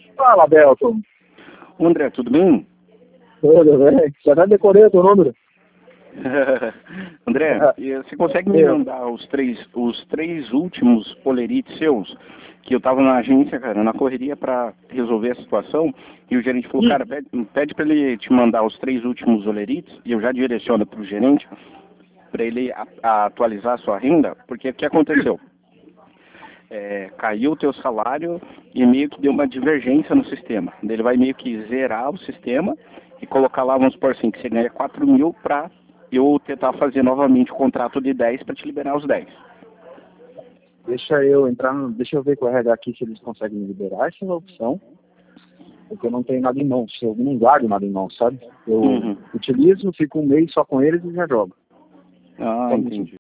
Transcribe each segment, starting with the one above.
Fala, Belton. André, tudo bem? Tudo bem? Já decorei o teu número. André, você consegue me mandar os três últimos polerites seus? Que eu estava na agência, cara, na correria para resolver a situação, e o gerente falou, cara, pede para ele te mandar os três últimos olerites, e eu já direciono para o gerente, para ele atualizar a sua renda, porque o que aconteceu? Caiu o teu salário e meio que deu uma divergência no sistema. Ele vai meio que zerar o sistema e colocar lá, vamos supor assim, que você ganha 4 mil para eu tentar fazer novamente o contrato de 10 para te liberar os 10. Deixa eu ver com o RH aqui se eles conseguem me liberar essa opção, porque eu não tenho nada em mãos, eu não guardo nada em mãos, sabe? Eu utilizo, fico um mês só com eles e já jogo. Ah, entendi.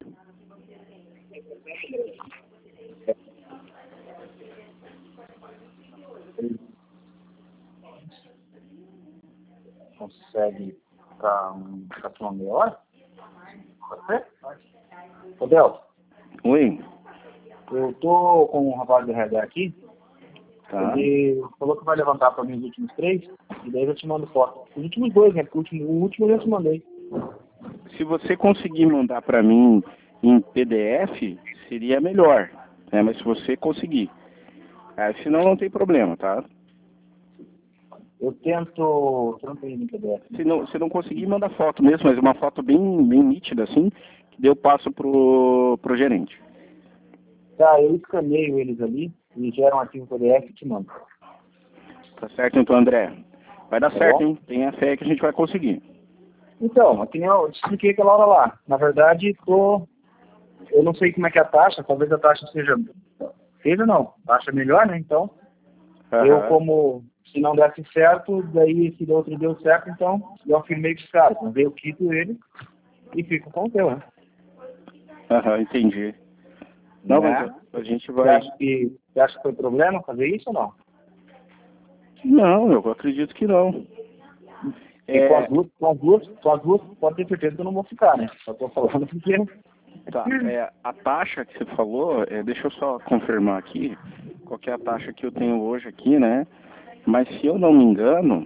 Consegue para uma meia hora? Pode ser? Ô, Belton. Oi. Eu tô com um rapaz do RH aqui. Tá. Ele falou que vai levantar para mim os últimos 3, e daí eu te mando foto. Os últimos 2, né? Porque o último eu já te mandei. Se você conseguir mandar para mim em PDF, seria melhor, né? Mas se você conseguir. Senão não tem problema, tá? Eu tento ir no PDF. Se não conseguir, manda foto mesmo, mas uma foto bem nítida, assim, que daí eu passo pro gerente. Tá, eu escaneio eles ali e gero um arquivo PDF e te mando. Tá certo então, André? Vai dar Tá certo, bom? hein? Tenha fé que a gente vai conseguir. Então, aqui eu te expliquei aquela hora lá. Na verdade, eu não sei como é que é a taxa, talvez a taxa seja não, taxa melhor, né? Então, eu como, se não desse certo, daí se do outro deu certo, então eu afirmei que os caras, eu quito ele e fico com o teu, né? Entendi. Não, mas a gente vai... Você acha que foi problema fazer isso ou não? Não, eu acredito que não. Com as duas, pode ter certeza que eu não vou ficar, né? Só tô falando porque... Tá, a taxa que você falou, deixa eu só confirmar aqui, qual que é a taxa que eu tenho hoje aqui, né? Mas se eu não me engano,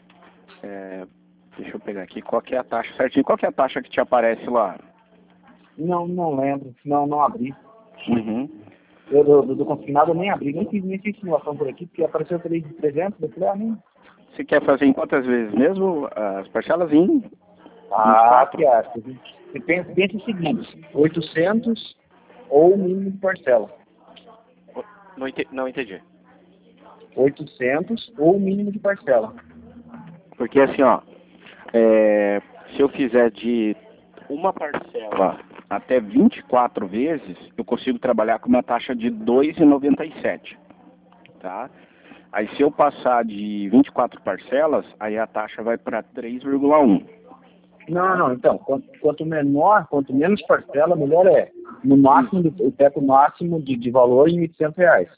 deixa eu pegar aqui, qual que é a taxa certinho, qual que é a taxa que te aparece lá? Não lembro, não abri. Uhum. Eu do consignado eu nem abri, nem fiz simulação por aqui, porque apareceu 300, eu falei, nem... Você quer fazer em quantas vezes mesmo? As parcelas em 24? Que acho. Você pensa o seguinte, 800 ou o mínimo de parcela. Não entendi. 800 ou o mínimo de parcela. Porque assim, ó, se eu fizer de uma parcela até 24 vezes, eu consigo trabalhar com uma taxa de 2,97, tá? Aí se eu passar de 24 parcelas, aí a taxa vai para 3,1. Não, então, quanto menos parcela, melhor é. No máximo, o teto máximo de valor em R$1.800.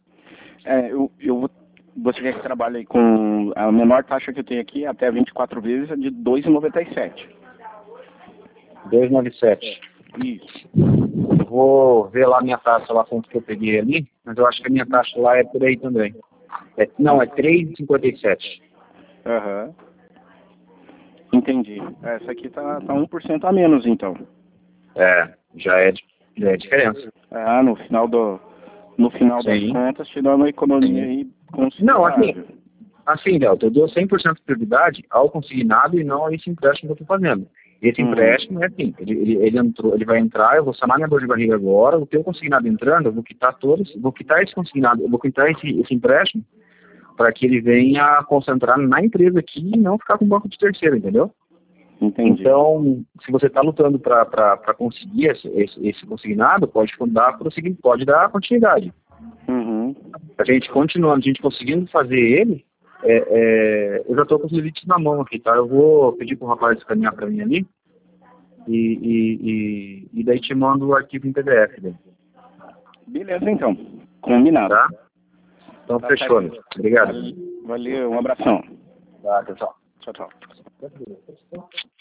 Você quer que trabalhe aí com a menor taxa que eu tenho aqui, até 24 vezes, é de 2,97. 2,97. Isso. Eu vou ver lá a minha taxa, lá quanto que eu peguei ali, mas eu acho que a minha taxa lá é por aí também. É 3,57. Entendi. Essa aqui tá 1% a menos, então. Já é diferença. No final das contas, te dá uma economia aí considerável. Não, assim, Delta, eu dou 100% de prioridade ao consignado e não a esse empréstimo que eu estou fazendo. Esse empréstimo é assim, ele entrou, ele vai entrar, eu vou sanar minha dor de barriga agora, o teu consignado entrando, eu vou quitar esse consignado, eu vou quitar esse empréstimo para que ele venha concentrar na empresa aqui e não ficar com banco de terceiro, entendeu? Entendi. Então, se você está lutando para conseguir esse consignado, pode dar continuidade. A gente continuando, a gente conseguindo fazer ele, eu já estou com os limites na mão aqui, tá? Eu vou pedir para o rapaz escanear para mim ali e daí te mando o arquivo em PDF. Né? Beleza, então. Combinado. Tá? Então, fechou. Né? Obrigado. Valeu, um abração. Tá, tchau. Tchau.